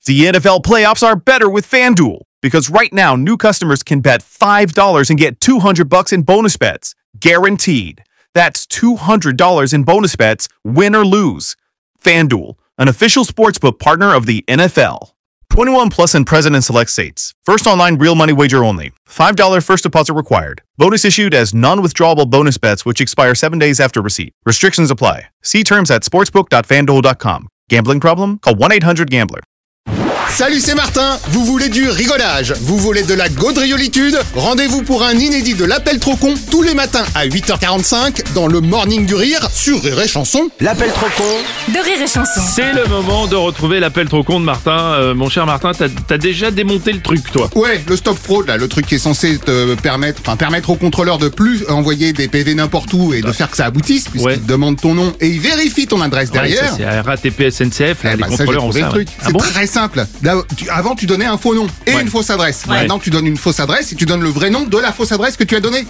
The NFL playoffs are better with FanDuel because right now new customers can bet $5 and get $200 in bonus bets, guaranteed. That's $200 in bonus bets, win or lose. FanDuel, an official sportsbook partner of the NFL. 21 plus and present in select states. First online real money wager only. $5 first deposit required. Bonus issued as non-withdrawable bonus bets which expire 7 days after receipt. Restrictions apply. See terms at sportsbook.fanduel.com. Gambling problem? Call 1-800-GAMBLER. Salut, c'est Martin. Vous voulez du rigolage? Vous voulez de la gaudriolitude? Rendez-vous pour un inédit de l'appel trop con tous les matins à 8h45 dans le Morning du Rire sur Rire et Chanson. L'appel trop con de Rire et Chanson. C'est le moment de retrouver l'appel trop con de Martin. Mon cher Martin, t'as déjà démonté le truc, toi? Ouais, le stop fraud, là, le truc qui est censé te permettre aux contrôleurs de plus envoyer des PV n'importe où et de faire que ça aboutisse, puisqu'ils te demandent ton nom et ils vérifient ton adresse derrière. Ça, c'est RATP, SNCF, là, les contrôleurs ont ça. Le truc. C'est très simple. Là, avant, tu donnais un faux nom et une fausse adresse. Ouais. Maintenant, tu donnes une fausse adresse et tu donnes le vrai nom de la fausse adresse que tu as donnée.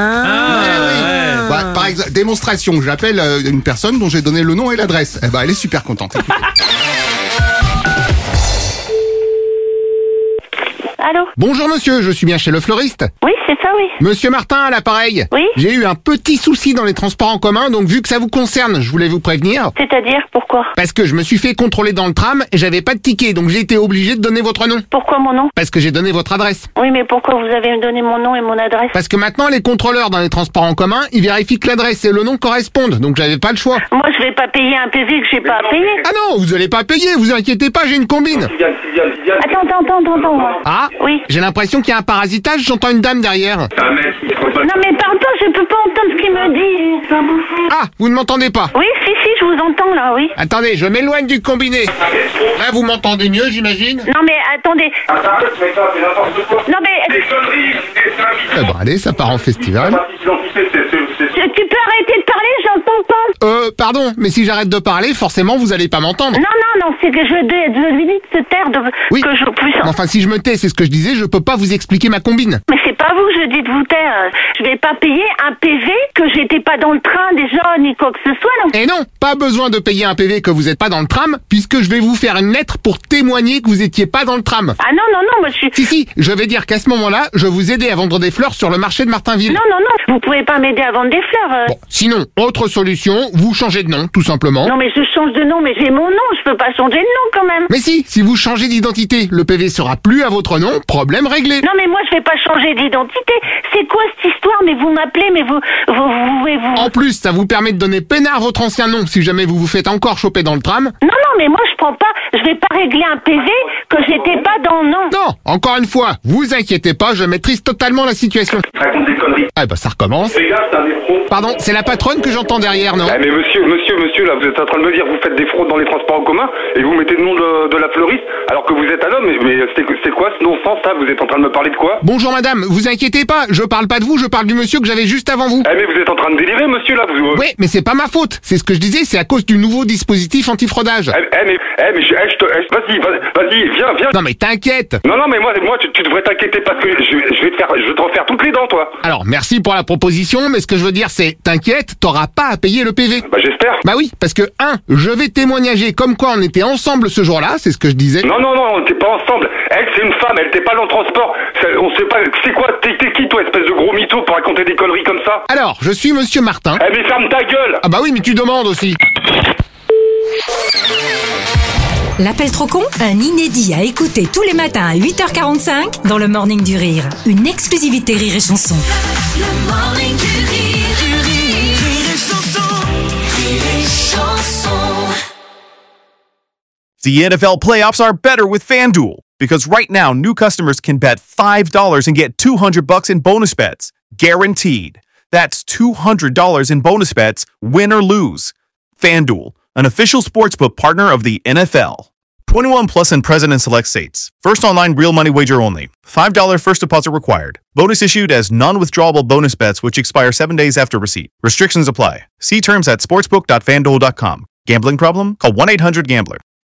Bah, par exemple, démonstration, j'appelle une personne dont j'ai donné le nom et l'adresse. Eh ben, elle est super contente. Allô? Bonjour monsieur, je suis bien chez le fleuriste. Oui, c'est ça, oui. Monsieur Martin à l'appareil. Oui. J'ai eu un petit souci dans les transports en commun, donc vu que ça vous concerne, je voulais vous prévenir. C'est-à-dire, pourquoi? Parce que je me suis fait contrôler dans le tram et j'avais pas de ticket, donc j'ai été obligé de donner votre nom. Pourquoi mon nom? Parce que j'ai donné votre adresse. Oui, mais pourquoi vous avez donné mon nom et mon adresse? Parce que maintenant les contrôleurs dans les transports en commun, ils vérifient que l'adresse et le nom correspondent, donc j'avais pas le choix. Moi, je vais pas payer un PV que j'ai pas à payer. Ah non, vous allez pas payer, vous inquiétez pas, j'ai une combine. Attends. Ah, Oui. j'ai l'impression qu'il y a un parasitage, j'entends une dame derrière. Non, mais pardon, je peux pas entendre ce qu'il me dit. C'est un bouffon. Ah, vous ne m'entendez pas? Oui, si, je vous entends, là, oui. Attendez, je m'éloigne du combiné. Là, vous m'entendez mieux, j'imagine? Non, mais attendez. Non, mais... Eh ben, allez, ça part en festival. Tu peux arrêter de parler, j'entends pas. Pardon, mais si j'arrête de parler, forcément, vous allez pas m'entendre. Non, c'est que je lui dis de se taire, Oui. que je puisse... Enfin, si je me tais, c'est ce que je disais, je peux pas vous expliquer ma combine. Mais c'est pas vous que je dis de vous taire. Je vais pas payer un PV que j'étais pas dans le train déjà, ni quoi que ce soit, non. Et non, pas besoin de payer un PV que vous êtes pas dans le tram, puisque je vais vous faire une lettre pour témoigner que vous étiez pas dans le tram. Ah non, moi je suis... Si, je vais dire qu'à ce moment-là, je vous aidais à vendre des fleurs sur le marché de Martinville. Non, vous pouvez pas m'aider à vendre des fleurs. Bon, sinon, autre solution, vous changez de nom, tout simplement. Non, mais je change de nom, mais j'ai mon nom, je peux pas changer de nom quand même. Mais si vous changez d'identité, le PV sera plus à votre nom, problème réglé. Non, mais moi je vais pas changer d'identité. C'est quoi cette histoire? Mais vous m'appelez, mais vous... En plus, ça vous permet de donner peinard votre ancien nom, si jamais vous vous faites encore choper dans le tram. Non, mais moi je prends pas, je vais pas régler un PV que j'étais pas dans le nom. Non, encore une fois, vous inquiétez pas, je maîtrise totalement la situation. Raconte des conneries. Ah bah ça recommence. Fais gaffe, c'est un escroc. Pardon, c'est la patronne que j'entends derrière, non? Ah mais monsieur, là, vous êtes en train de me dire que vous faites des fraudes dans les transports en commun et vous mettez le nom de la fleuriste alors que vous êtes un homme. Mais c'est quoi ce non-sens, ça? Vous êtes en train de me parler de quoi? Bonjour madame, vous inquiétez pas, je parle pas de vous, je parle du monsieur que j'avais juste avant vous. Eh mais vous êtes en train de délirer, monsieur, là. Oui, mais c'est pas ma faute, c'est ce que je disais, c'est à cause du nouveau dispositif antifraudage. Vas-y, viens. Non mais t'inquiète. Non, mais moi tu devrais t'inquiéter parce que je vais te refaire toutes les dents, toi. Alors, merci pour la proposition, mais ce que je veux dire c'est, t'inquiète, t'auras pas à payer le PV. Bah j'espère. Bah oui, parce que je vais témoignager comme quoi on était ensemble ce jour-là, c'est ce que je disais. Non, on était pas ensemble. Elle, c'est une femme, elle était pas dans le transport. On sait pas, c'est quoi, t'es qui, toi, espèce de gros mytho pour raconter des conneries comme ça? Alors, je suis monsieur Martin. Eh mais ferme ta gueule. Ah bah oui, mais tu demandes aussi. L'appel trop con, un inédit à écouter tous les matins à 8h45 dans le Morning du Rire. Une exclusivité Rire et Chanson. Le Morning du Rire, Rire et Chanson, Rire et Chanson. The NFL playoffs are better with FanDuel because right now new customers can bet $5 and get $200 in bonus bets, guaranteed. That's $200 in bonus bets, win or lose. FanDuel, an official sportsbook partner of the NFL. 21 plus and present in select states. First online real money wager only. $5 first deposit required. Bonus issued as non-withdrawable bonus bets which expire 7 days after receipt. Restrictions apply. See terms at sportsbook.fanduel.com. Gambling problem? Call 1-800-GAMBLER.